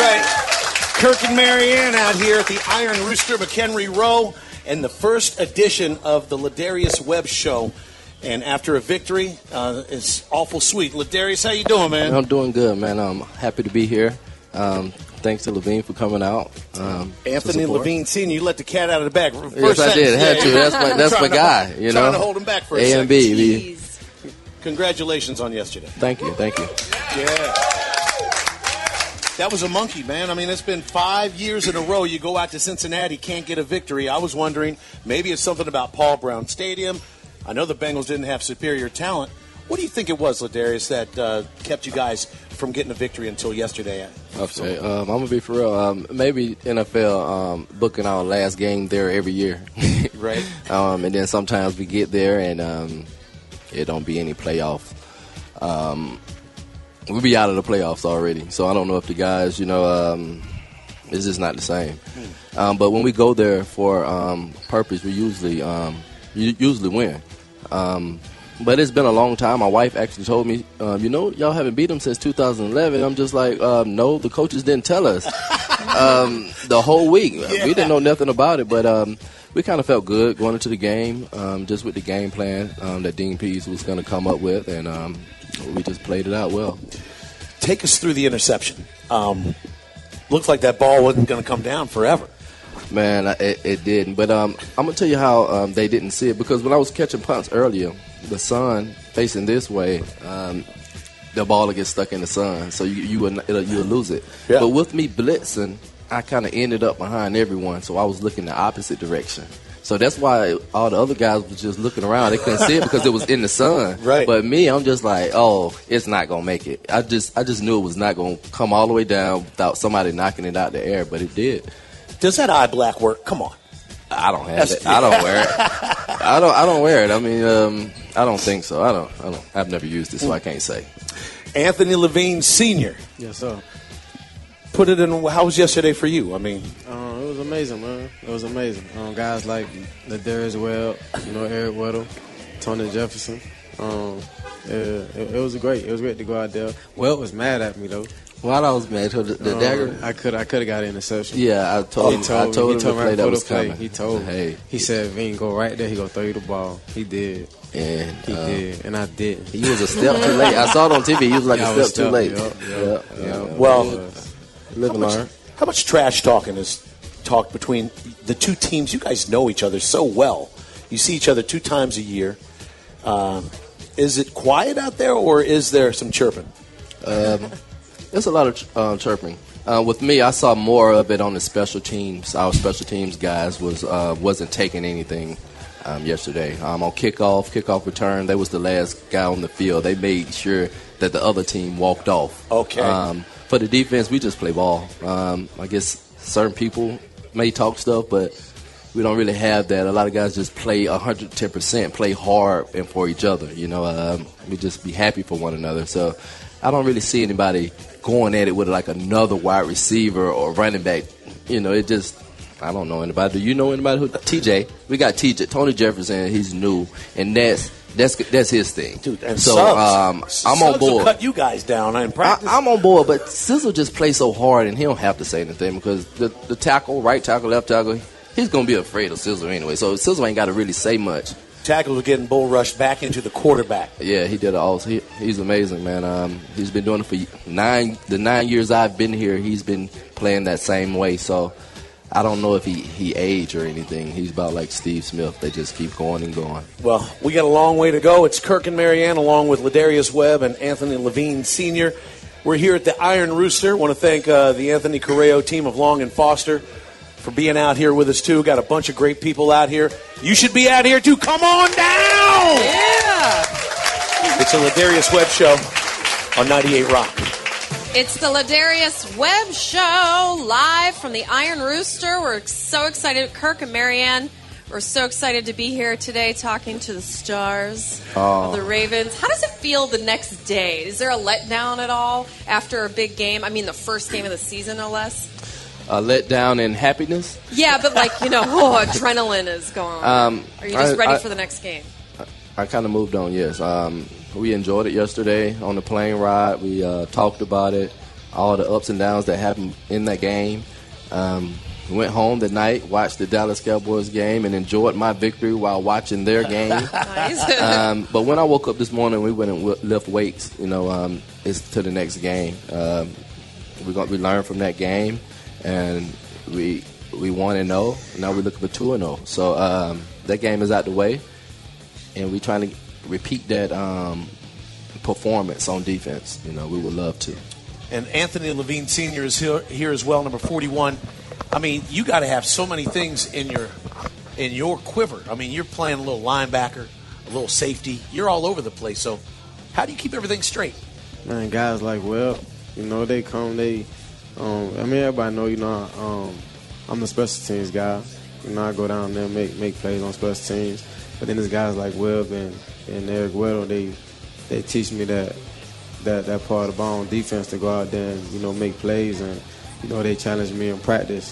right. Kirk and Marianne out here at the Iron Rooster, McHenry Row, and the first edition of the Ladarius Webb Show. And after a victory, it's awful sweet. Ladarius, how you doing, man? I'm doing good, man. I'm happy to be here. Thanks to Levine for coming out. Anthony Levine Sr., you let the cat out of the bag. Yes, I did. Had to. That's my guy. You know, trying to hold him back for a second. A and B. Congratulations on yesterday. Thank you. Yeah. That was a monkey, man. I mean, it's been 5 years in a row. You go out to Cincinnati, can't get a victory. I was wondering, maybe it's something about Paul Brown Stadium. I know the Bengals didn't have superior talent. What do you think it was, Ladarius, that kept you guys from getting a victory until yesterday? Okay, I'm going to be for real. Maybe NFL booking our last game there every year. Right. And then sometimes we get there and it don't be any playoff. We'll be out of the playoffs already. So I don't know if the guys, it's just not the same. But when we go there for purpose, we usually win. But it's been a long time. My wife actually told me, y'all haven't beat them since 2011. I'm just like, no, the coaches didn't tell us the whole week. Yeah. We didn't know nothing about it, but we kind of felt good going into the game, just with the game plan that Dean Pease was going to come up with, and we just played it out well. Take us through the interception. Looks like that ball wasn't going to come down forever. Man, it didn't. But I'm going to tell you how they didn't see it. Because when I was catching punts earlier, the sun facing this way, the ball will get stuck in the sun. So you'll lose it. Yeah. But with me blitzing, I kind of ended up behind everyone. So I was looking the opposite direction. So that's why all the other guys was just looking around. They couldn't see it because it was in the sun. Right. But me, I'm just like, oh, it's not going to make it. I just knew it was not going to come all the way down without somebody knocking it out the air. But it did. Does that eye black work? Come on. I don't have it. I don't wear it. I don't wear it. I mean, I don't think so. I've never used it, so I can't say. Anthony Levine Sr. Yes, sir. Put it in. How was yesterday for you? I mean, it was amazing, man. It was amazing. Guys like Ladarius Webb, Eric Weddle, Tony Jefferson. It was great. It was great to go out there. Webb was mad at me though. Well, I was mad. The dagger. I could have got an interception. Yeah, I told him the play that was coming. He told me. He said, "Vin, go right there. He gonna throw you the ball." He did. And he did, and I didn't. He was a step too late. I saw it on TV. He was like a step too late. Well. Live and learn. How much trash talking is talked between the two teams? You guys know each other so well. You see each other 2 times a year. Is it quiet out there, or is there some chirping? There's a lot of chirping. With me, I saw more of it on the special teams. Our special teams guys wasn't taking anything yesterday. On kickoff return, they was the last guy on the field. They made sure that the other team walked off. Okay. For the defense, we just play ball. I guess certain people may talk stuff, but we don't really have that. A lot of guys just play 110%, play hard and for each other. We just be happy for one another. So I don't really see anybody going at it with like another wide receiver or running back. It just, I don't know anybody. Do you know anybody who? TJ. We got TJ, Tony Jefferson. He's new, and that's his thing, dude. And so I'm on board. Will cut you guys down in practice. I'm on board, but Sizzle just plays so hard, and he don't have to say anything because the tackle, right tackle, left tackle, he's gonna be afraid of Sizzle anyway. So Sizzle ain't got to really say much. Tackles are getting bull rushed back into the quarterback. Yeah, he did it all. He's amazing, man. He's been doing it for the 9 years I've been here. He's been playing that same way. So I don't know if he aged or anything. He's about like Steve Smith. They just keep going and going. Well, we got a long way to go. It's Kirk and Marianne along with Ladarius Webb and Anthony Levine Sr. We're here at the Iron Rooster. Want to thank the Anthony Correo team of Long and Foster for being out here with us, too. Got a bunch of great people out here. You should be out here, too. Come on down! Yeah! It's a Ladarius Webb Show on 98 Rock. It's the Ladarius Webb Show, live from the Iron Rooster. We're so excited. Kirk and Marianne, we're so excited to be here today talking to the stars of the Ravens. How does it feel the next day? Is there a letdown at all after a big game? I mean, the first game of the season, no less. Letdown and happiness? Yeah, but adrenaline is going on. Are you just ready for the next game? I kind of moved on, yes. We enjoyed it yesterday on the plane ride. We talked about it. all the ups and downs that happened in that game. Went home that night, watched the Dallas Cowboys game, and enjoyed my victory while watching their game. Nice. But when I woke up this morning, we went and lift weights. It's to the next game. We learned from that game, and we 1-0. Now we're looking for 2-0. So that game is out the way, and we're trying to repeat that performance on defense. We would love to. And Anthony Levine Sr. is here as well, number 41. I mean, you got to have so many things in your quiver. I mean, you're playing a little linebacker, a little safety. You're all over the place. So how do you keep everything straight? Man, guys like they come. Everybody know. I'm the special teams guy. I go down there and make plays on special teams. But then there's guys like Webb and Eric Weddle. They teach me that part of the ball on defense to go out there and make plays, and they challenge me in practice.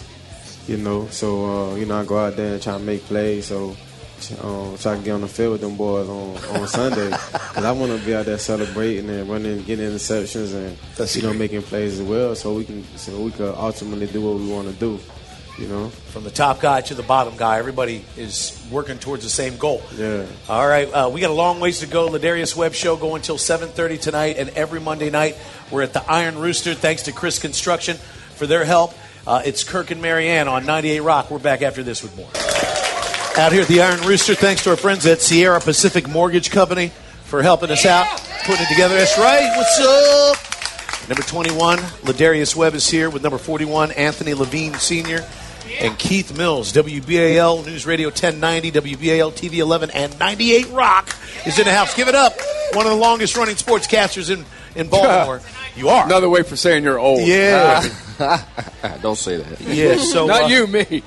So I go out there and try to make plays. So I can get on the field with them boys on Sunday, because I want to be out there celebrating and running, getting interceptions, and making plays as well. So we can ultimately do what we want to do. From the top guy to the bottom guy, everybody is working towards the same goal. Yeah. All right, we got a long ways to go. Ladarius Webb Show going until 7:30 tonight, and every Monday night we're at the Iron Rooster. Thanks to Chris Construction for their help. It's Kirk and Marianne on 98 Rock. We're back after this with more. Out here at the Iron Rooster, thanks to our friends at Sierra Pacific Mortgage Company for helping us out, putting it together. That's right. What's up? Number 21, Ladarius Webb is here with number 41, Anthony Levine Sr., and Keith Mills. WBAL News Radio 1090, WBAL TV 11, and 98 Rock is in the house. Give it up. One of the longest running sportscasters in Baltimore. You are. Another way for saying you're old. Yeah. Don't say that. Yeah. So not you, me.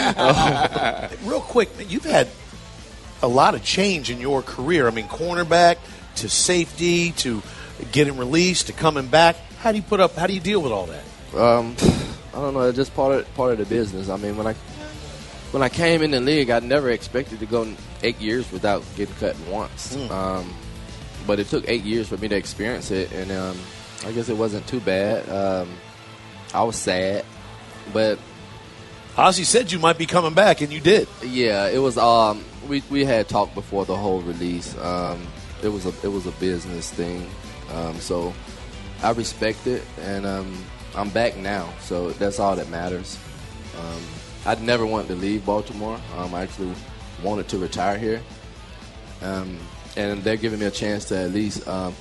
Real quick, you've had a lot of change in your career. I mean, cornerback to safety to getting released to coming back. How do you deal with all that? I don't know. It's just part of the business. I mean, when I came in the league, I never expected to go 8 years without getting cut once. But it took 8 years for me to experience it, and I guess it wasn't too bad. I was sad, but Ozzie said you might be coming back, and you did. Yeah, it was. We had talked before the whole release. It was a business thing, so I respect it, and I'm back now, so that's all that matters. I'd never wanted to leave Baltimore. I actually wanted to retire here, and they're giving me a chance to at least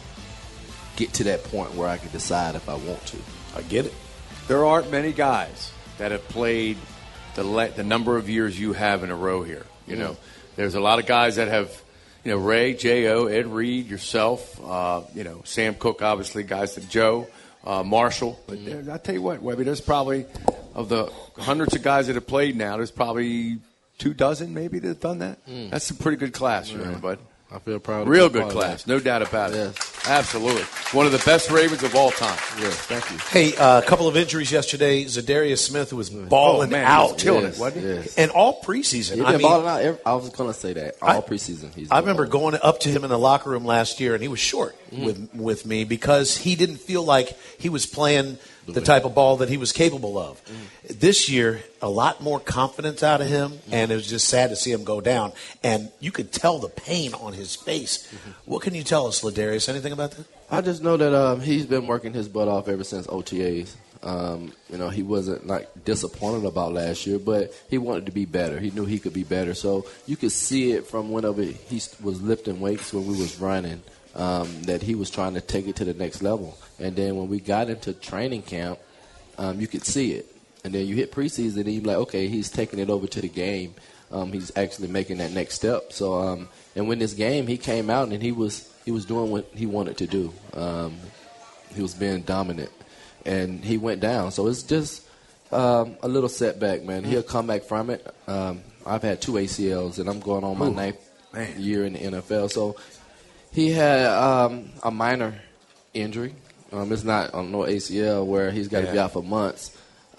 get to that point where I can decide if I want to. I get it. There aren't many guys that have played the number of years you have in a row here. There's a lot of guys that have, Ray, J.O., Ed Reed, yourself, Sam Cook, obviously, guys that Joe. Marshall, but I tell you what, Webby, there's probably, of the hundreds of guys that have played now, there's probably 24 maybe that have done that. That's a pretty good class, bud. I feel proud. Real good class, no doubt about it. Yes. Absolutely. One of the best Ravens of all time. Yes, thank you. Hey, a couple of injuries yesterday. Zadarius Smith was balling out. He was killing it, wasn't he? Yes. And all preseason. He's been balling out. I was going to say that. All preseason. I remember going up to him in the locker room last year, and he was short with me because he didn't feel like he was playing the type of ball that he was capable of. This year, a lot more confidence out of him, and it was just sad to see him go down. And you could tell the pain on his face. What can you tell us, Ladarius? Anything about that? I just know that he's been working his butt off ever since OTAs. He wasn't disappointed about last year, but he wanted to be better. He knew he could be better. So you could see it from whenever he was lifting weights when we was running, that he was trying to take it to the next level. And then when we got into training camp, you could see it. And then you hit preseason, and you're like, okay, he's taking it over to the game. He's actually making that next step. So, and when this game, he came out and he was doing what he wanted to do. He was being dominant, and he went down. So it's just a little setback, man. He'll come back from it. I've had 2 ACLs, and I'm going on my 9th year in the NFL. So he had a minor injury. It's not on no ACL where he's got to be out for months.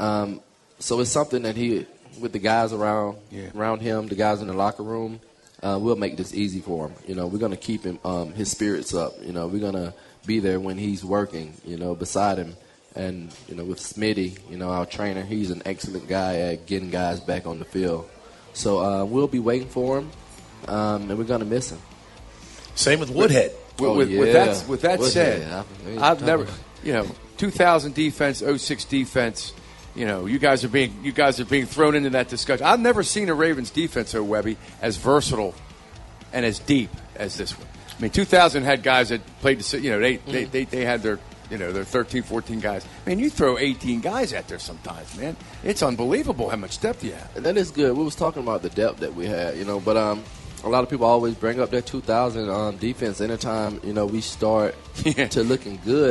So it's something that with the guys around him, the guys in the locker room, we'll make this easy for him. We're going to keep him his spirits up. We're going to be there when he's working, beside him. and with Smitty, our trainer, he's an excellent guy at getting guys back on the field. So we'll be waiting for him, and we're gonna miss him. Same with Woodhead. With that said, I've never, 2000 defense, 06 defense. You guys are being thrown into that discussion. I've never seen a Ravens defense, Webby, as versatile and as deep as this one. I mean, 2000 had guys that played. They had their 13, 14 guys. Man, you throw 18 guys out there sometimes, man. It's unbelievable how much depth you have. And that is good. We was talking about the depth that we had, but a lot of people always bring up that 2000 defense anytime, we start to looking good.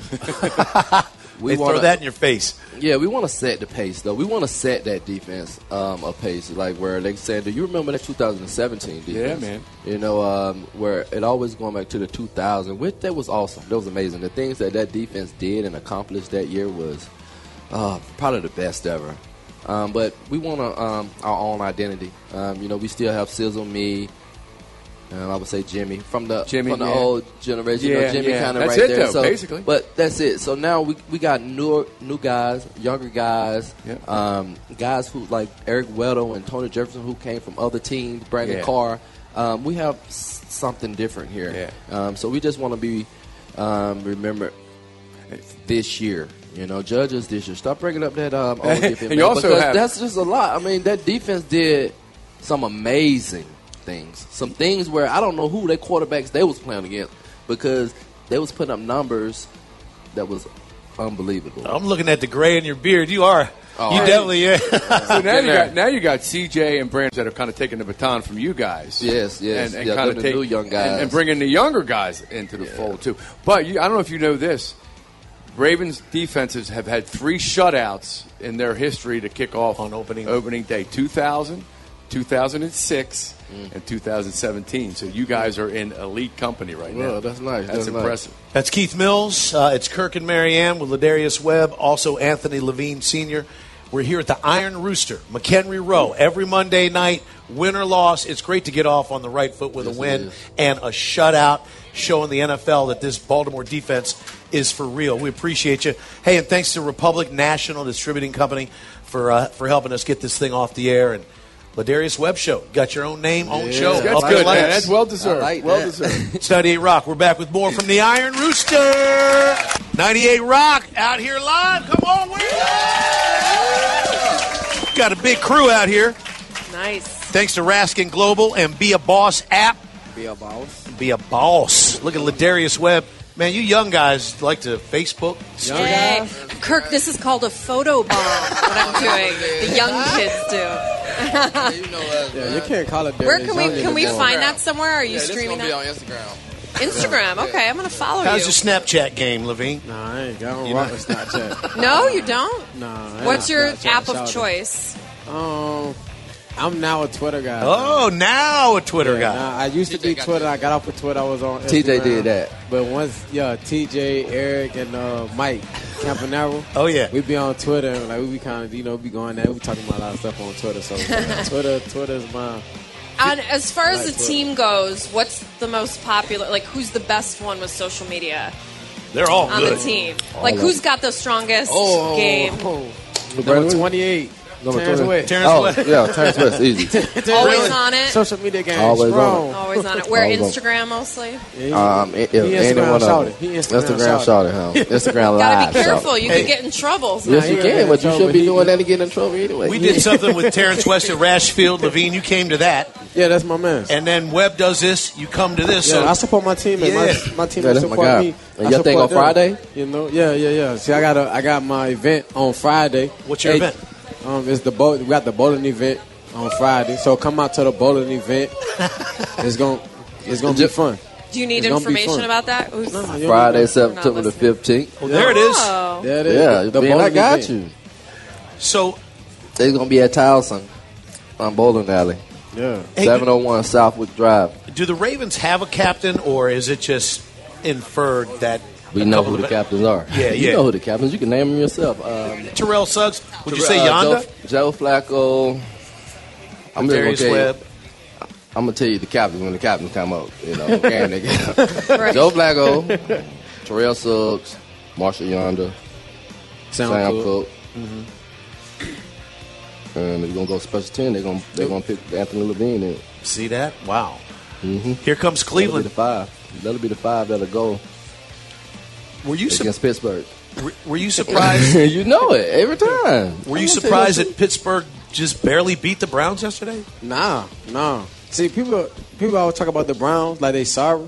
They throw that in your face. Yeah, we want to set the pace, though. We want to set that defense a pace, like where they said, do you remember that 2017 defense? Yeah, man. Where it always going back to the 2000, which that was awesome. That was amazing. The things that defense did and accomplished that year was probably the best ever. But we want our own identity. We still have Sizzle, me, I would say Jimmy from the old generation. Jimmy kind of right it, there. Though, so, basically. But that's it. So now we got new guys, younger guys, guys who like Eric Weddle and Tony Jefferson who came from other teams, Brandon Carr. We have something different here. So we just want to be remembered this year. Judges this year. Stop bringing up that old defense. And you also have, that's just a lot. I mean, that defense did some amazing things. Some things where I don't know who their quarterbacks they was playing against because they was putting up numbers that was unbelievable. I'm looking at the gray in your beard. You are. You definitely, So now you got CJ and Brandon that are kind of taking the baton from you guys. Yes. And kind of of new young guys. and bringing the younger guys into the fold, too. But I don't know if you know this. Ravens defenses have had 3 shutouts in their history to kick off on opening day. 2000, 2006, and 2017. So you guys are in elite company right now. Well, that's nice. That's impressive. Nice. That's Keith Mills. It's Kirk and Marianne with Ladarius Webb, also Anthony Levine Sr. We're here at the Iron Rooster, McHenry Row, every Monday night, win or loss. It's great to get off on the right foot with a win and a shutout, showing the NFL that this Baltimore defense is for real. We appreciate you. Hey, and thanks to Republic National Distributing Company for helping us get this thing off the air. And Ladarius Webb Show. Got your own name, own show. That's good, man. That's well-deserved. Well-deserved. It's 98 Rock. We're back with more from the Iron Rooster. 98 Rock out here live. Come on, we got a big crew out here. Nice. Thanks to Raskin Global and Be a Boss app. Be a boss. Be a boss. Look at Ladarius Webb. Man, you young guys like to Facebook. Hey, Kirk, this is called a photo bomb, what I'm doing. The young kids do. You can't call it. Where can we find that somewhere? Are you streaming that? that? It's going to be on Instagram. Instagram. Okay, I'm going to follow you. How's your Snapchat game, Levine? Nah, I ain't got rock with Snapchat. No, you don't? Nah. What's your Snapchat, app of choice? I'm now a Twitter guy. Oh, now a Twitter guy. Nah, I used to be Twitter. I got off of Twitter. I was on Instagram. TJ did that. But once, TJ, Eric, and Mike Campanaro. Oh, yeah. We be on Twitter. And, we be kind of, be going there. We talking about a lot of stuff on Twitter. So Twitter's my... And as far as the team goes, what's the most popular? Like, who's the best one with social media? They're all on good. the team. Like, who's got the strongest game? Number 28. Terrence West. Terrence West, easy. Always on it. Social media game. Always strong. Always on it. Where Instagram mostly? Instagram shouted. Instagram shouted, huh? Instagram live. Gotta be careful. You could get in trouble. Yes, you can, but you should be doing that to get in trouble anyway. We did something with Terrence West at Rashfield. Levine, you came to that. Yeah, that's my man. And then Webb does this. You come to this. Yeah, so I support my team. And my team that's support my guy. me. And your thing on Friday? Yeah. See, I got my event on Friday. What's your event? It's we got the bowling event on Friday, so come out to the bowling event. It's gonna be fun. Do you need information about that? Friday, September the 15th. Well, there it is. There it is. Yeah, the bowling I got event. you. So they're gonna be at Towson on Bowling Alley. Yeah, 701 Southwick Drive. Do the Ravens have a captain, or is it just inferred that? We know who the captains are. Yeah. You know who the captains. You can name them yourself. Terrell Suggs. Would you say Yonda? Joe Flacco. I'm Darius Webb. I'm gonna tell you the captains when the captains come up. Right. Joe Flacco, Terrell Suggs, Marshall Yonda, Sam Cook. And they're gonna go special team. They're gonna pick Anthony Levine in. See that? Wow. Mm-hmm. Here comes Cleveland. That'll be the five that'll go Were you against Pittsburgh. Were you surprised? You know it every time. Were you surprised that Pittsburgh just barely beat the Browns yesterday? Nah. See, people always talk about the Browns like they sorry.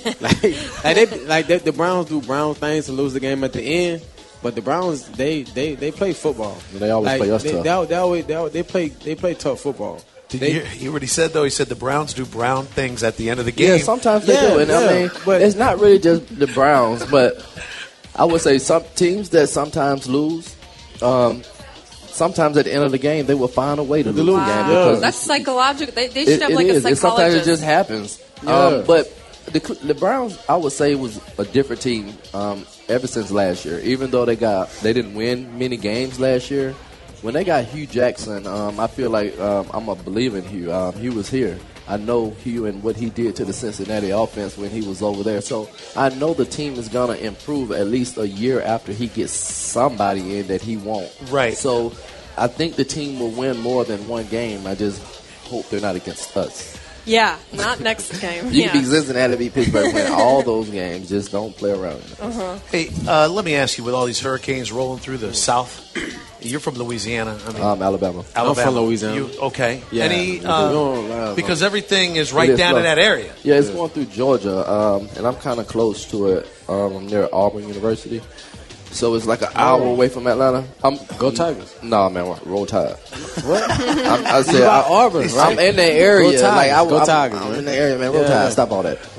the Browns do Brown things to lose the game at the end. But the Browns, they play football. They always play us tough. They play tough football. Did you hear what he said, though? He said the Browns do Brown things at the end of the game. Yeah, sometimes they do. And I mean, but it's not really just the Browns, but I would say some teams that sometimes lose, sometimes at the end of the game, they will find a way to lose the game. Because that's psychological. They should have like a psychologist. Sometimes it just happens. Yeah. But the Browns, I would say, was a different team ever since last year. Even though they didn't win many games last year, when they got Hugh Jackson, I feel like I'm a believer in Hugh. He was here. I know Hugh and what he did to the Cincinnati offense when he was over there. So I know the team is going to improve at least a year after he gets somebody in that he won't. Right. So I think the team will win more than one game. I just hope they're not against us. Yeah, not next game. You can be Cincinnati, beat Pittsburgh, win all those games. Just don't play around. Hey, let me ask you, with all these hurricanes rolling through the South, you're from Louisiana. I mean, Alabama. I'm from Louisiana. Okay. Yeah. Any, because everything is right down in that area. Yeah, it's going through Georgia, and I'm kind of close to it. I'm near Auburn University. So it's like an hour away from Atlanta. Go Tigers. Nah, man, Roll Tide. What? I said Auburn, right? I'm in the area. Go Tigers. Go Tigers, I'm in the area, man. Roll Tide. Stop all that.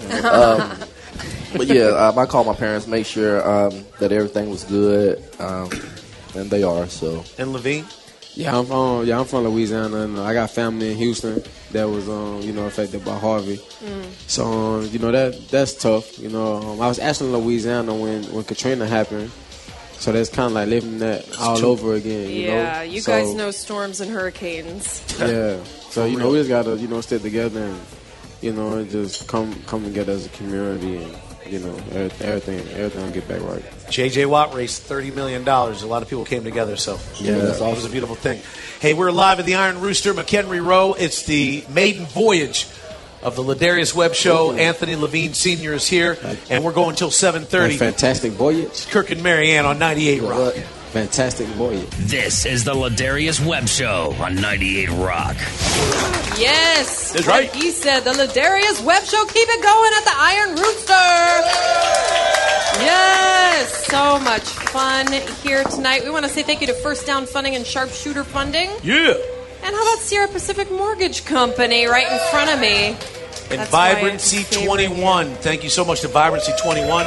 But yeah, I called my parents, make sure that everything was good, and they are. So. And Levine? Yeah, I'm from Louisiana, and I got family in Houston that was affected by Harvey. So that's tough. I was actually in Louisiana when Katrina happened. So that's kind of like living that all over again. Yeah, you guys know storms and hurricanes. Yeah, so we just gotta stick together and just come together as a community, and everything will get back right. J.J. Watt raised $30 million. A lot of people came together, so that's it was a beautiful thing. Hey, we're live at the Iron Rooster, McHenry Row. It's the maiden voyage of the Ladarius Webb Show. Anthony Levine Sr. is here, and we're going till 7:30. Fantastic voyage. Kirk and Marianne on 98 Rock. Fantastic voyage. This is the Ladarius Webb Show on 98 Rock. Yes. That's right. He said the Ladarius Webb Show. Keep it going at the Iron Rooster. Yes. So much fun here tonight. We want to say thank you to First Down Funding and Sharpshooter Funding. Yeah. And how about Sierra Pacific Mortgage Company right in front of me? And That's Vibrancy my favorite. 21. Thank you so much to Vibrancy 21.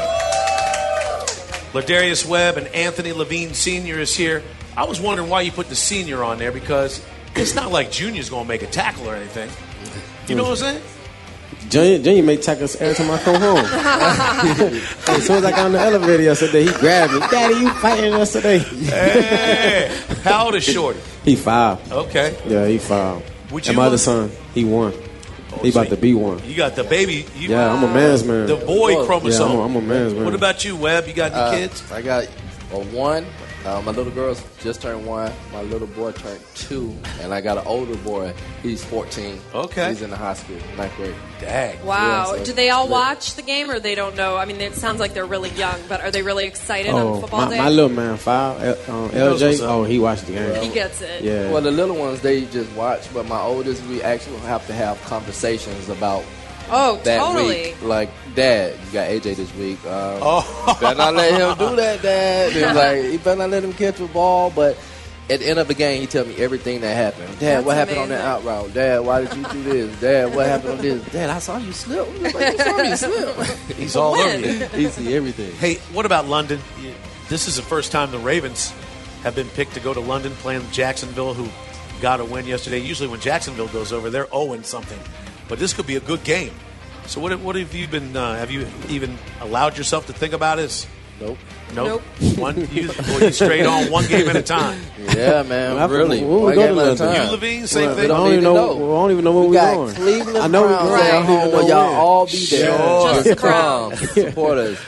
Ladarius Webb and Anthony Levine Sr. is here. I was wondering why you put the senior on there, because it's not like Junior's going to make a tackle or anything. You know what I'm saying? Junior may tackle us every time I come home. As soon as I got on the elevator yesterday, he grabbed me. Daddy, you fighting us today? Hey, how old is Shorty? He 5. Okay. Yeah, he 5. Would And you my other look- son, he 1. He about to be 1. You got the baby. Yeah, I'm a man's man. The boy chromosome. Yeah, I'm a man's man. What about you, Webb? You got any kids? I got a 1. My little girl's just turned 1. My little boy turned 2. And I got an older boy. He's 14. Okay. He's in the high school, 9th grade. Dang. Wow. Yeah, so- Do they all watch the game, or they don't know? I mean, it sounds like they're really young, but are they really excited on football day? my little man, 5, knows what's LJ. up. Oh, he watched the game. He gets it. Yeah. Well, the little ones, they just watch. But my oldest, we actually have to have conversations about Oh, that totally. week. Like, Dad, you got AJ this week. Better not let him do that, Dad. And like, you better not let him catch a ball. But at the end of the game, he tell me everything that happened. Dad, That's what happened on that amazing. out route? Dad, why did you do this? Dad, what happened on this? Dad, I saw you slip. I was like, you saw me slip. He's all over When? you. He see everything. Hey, what about London? This is the first time the Ravens have been picked to go to London, playing Jacksonville, who got a win yesterday. Usually when Jacksonville goes over, they're 0-something. But this could be a good game. So what have you been, have you even allowed yourself to think about it? Nope. Nope. You straight on one game at a time. Yeah, man, really. When we One go game to at a London. time. You, Levine, same I thing? don't don't even even know. know. We don't even know where We we're got going. Cleveland I know Browns we're at going. home, but y'all all be there. Sure. Just Just crowd. come support us.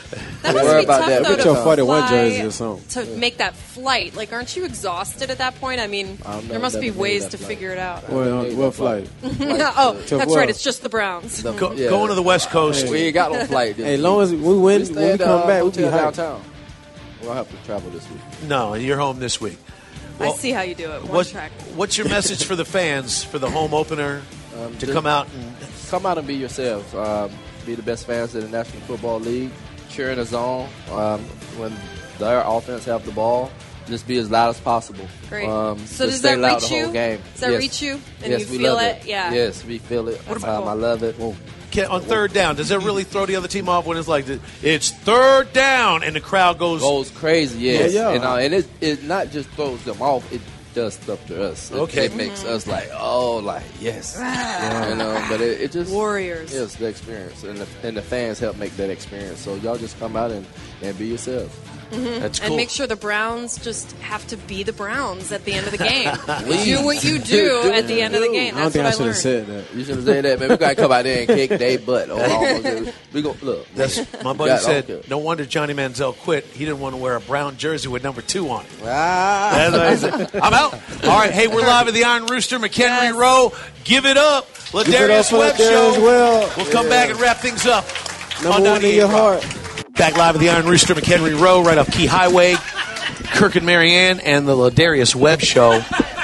That Don't must worry be about tough, that. though, Get your to 41 fly jersey or something. to make that flight. Like, aren't you exhausted at that point? I mean, I've there must be never made ways that to flight. figure it out. What flight? Oh, To that's what? right. It's just the Browns. Going to the West Coast. We ain't got no flight. Hey, long as we win, when we come back, we'll be hotel hyped. downtown. We'll have to travel this week. No, you're home this week. I see how you do it. One What, track. what's your message for the fans for the home opener to come out and Come out and be yourselves. Be the best fans in the National Football League. Cheer in the zone when their offense have the ball. Just be as loud as possible. Great. So So does stay that loud reach the whole you? game. Does that Yes. reach you? And Yes, you we feel love it? Yeah. Yes, we feel it. What about- I love it. on third down? Does it really throw the other team off when it's like it's third down and the crowd goes? Goes crazy, yes. Yeah. And it not just throws them off, it does stuff to us. Okay. It makes us like, yes. But it just Warriors. Yes, the experience. And the fans help make that experience. So y'all just come out and be yourselves. That's cool. And make sure the Browns just have to be the Browns at the end of the game. Please. Do what you do at the end of the game. I don't That's think I what should I have learned. said that. You should have said that, man. We gotta come out there and kick their butt. We go look. That's my buddy God, said. okay. No wonder Johnny Manziel quit. He didn't want to wear a brown jersey with number 2 on it. Ah. That's what he said. I'm out. All right, hey, we're live at the Iron Rooster, McHenry Yes. Row. Give it up, Give it up Ladarius for Webb Ladarius Show. Webb. We'll come back and wrap things up. Number on one in 98 your Rock. heart. Back live at the Iron Rooster, McHenry Row, right off Key Highway. Kirk and Marianne and the Ladarius Webb Show.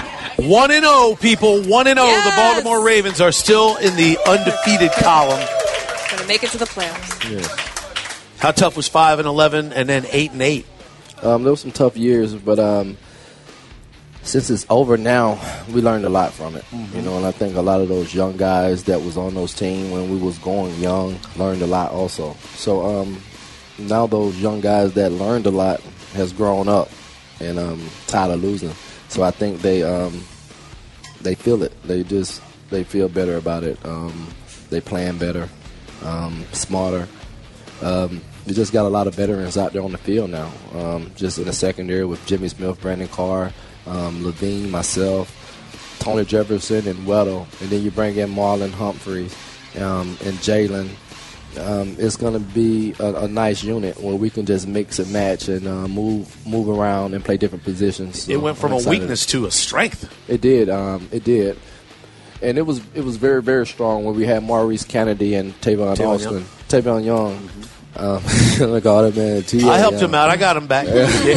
1-0, people. 1-0. Yes. The Baltimore Ravens are still in the undefeated column. Going to make it to the playoffs. How tough was 5-11 and then 8-8? There were some tough years, but since it's over now, we learned a lot from it. Mm-hmm. And I think a lot of those young guys that was on those teams when we was going young learned a lot also. So now those young guys that learned a lot has grown up and tired of losing. So I think they feel it. They feel better about it. They plan better, smarter. We just got a lot of veterans out there on the field now. Just in the secondary with Jimmy Smith, Brandon Carr, Levine, myself, Tony Jefferson, and Weddle. And then you bring in Marlon Humphreys and Jalen. It's going to be a nice unit where we can just mix and match and move around and play different positions. It So went from I'm a excited. weakness to a strength. It did. It did. And it was very, very strong when we had Maurice Kennedy and Tavon Austin. Young. Tavon Young. Look at that man. T.A. I helped Young. him out. I got him back.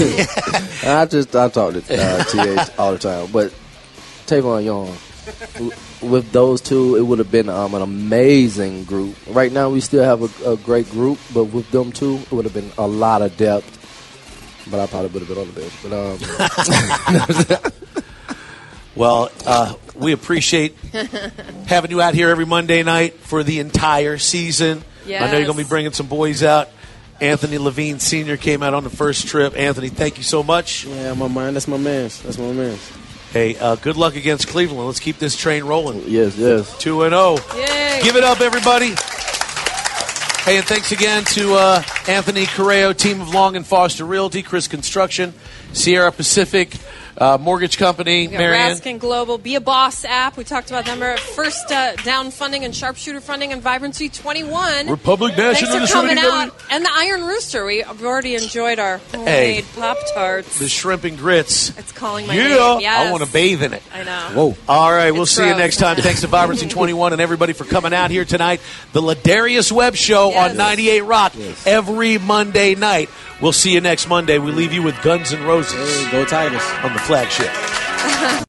I talk to T.A. all the time. But Tavon Young, with those two, it would have been an amazing group. Right now, we still have a great group, but with them two, it would have been a lot of depth. But I probably would have been on the bench. But Well, we appreciate having you out here every Monday night for the entire season. Yes. I know you're going to be bringing some boys out. Anthony Levine Sr. came out on the first trip. Anthony, thank you so much. Yeah, my man. That's my man. That's my man. Hey, good luck against Cleveland. Let's keep this train rolling. yes. 2-0. Yay. Give it up, everybody. Hey, and thanks again to Anthony Correo, team of Long and Foster Realty, Chris Construction, Sierra Pacific Mortgage Company, We got Marianne. Raskin Global, Be a Boss app. We talked about them. We're at First Down Funding and Sharpshooter Funding and Vibrancy 21. Republic Thanks National for coming Distributing out. And the Iron Rooster. We've already enjoyed our Hey. homemade Pop-Tarts. The shrimp and grits. It's calling my Yeah, name. Yes. I want to bathe in it. I know. Whoa. All right, we'll It's see you gross. next time. Thanks to Vibrancy 21 and everybody for coming out here tonight. The Ladarius Webb Show Yes. on 98 Rock every Monday night. We'll see you next Monday. We leave you with Guns N' Roses Hey, go Tigers. on the flagship.